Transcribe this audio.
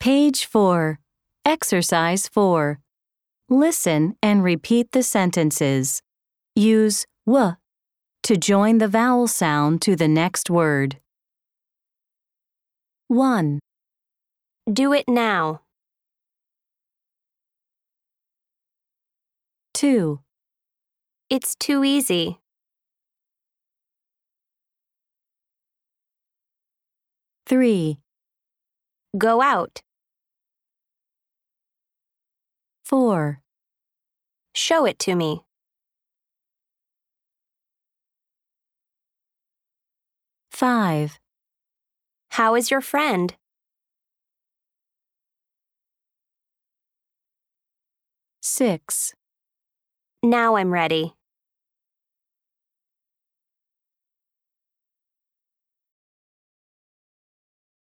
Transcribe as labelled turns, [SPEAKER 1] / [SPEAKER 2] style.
[SPEAKER 1] Page 4. Exercise 4. Listen and repeat the sentences. Use w to join the vowel sound to the next word. 1,
[SPEAKER 2] Do it now.
[SPEAKER 1] 2,
[SPEAKER 2] It's too easy.
[SPEAKER 1] 3,
[SPEAKER 2] Go out.
[SPEAKER 1] 4,
[SPEAKER 2] Show it to me.
[SPEAKER 1] 5,
[SPEAKER 2] How is your friend?
[SPEAKER 1] 6.
[SPEAKER 2] Now I'm ready.